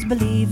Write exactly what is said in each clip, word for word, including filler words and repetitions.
believing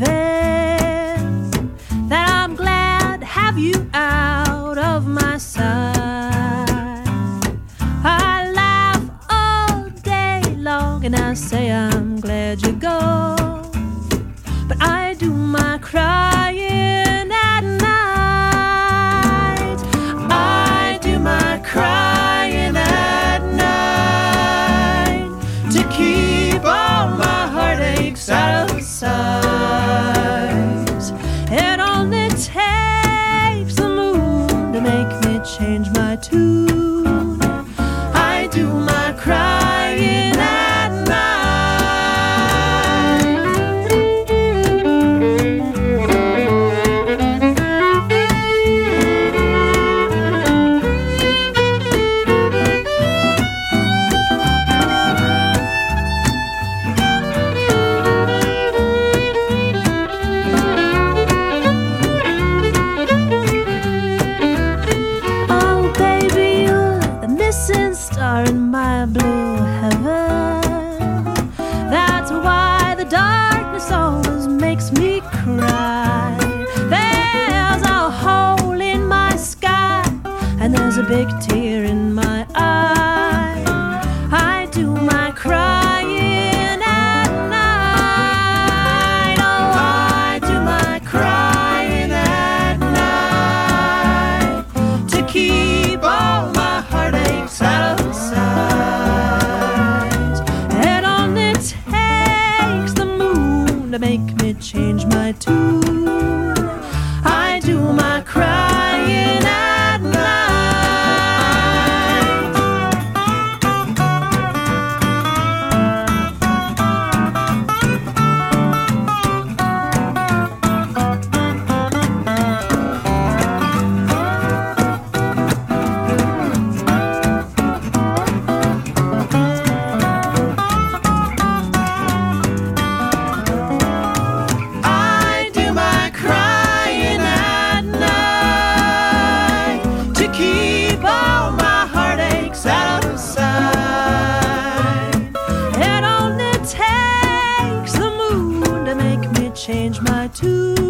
that I'm glad to have you out of my sight. I laugh all day long and I say I'm glad you go, but I do my crying at night. I do my crying at night to keep all my heartaches out of sight. It only takes the moon to make me change my tune. I do my crying at star in my blue heaven. That's why the darkness always makes me cry. There's a hole in my sky and there's a big tear in my eye. I do my crying at night. Oh, I do my crying at night to keep all my heartaches out of sight. It only takes the moon to make me change my tune. I do my crying at night. Keep all my heartaches out of sight. It only takes the moon to make me change my tune.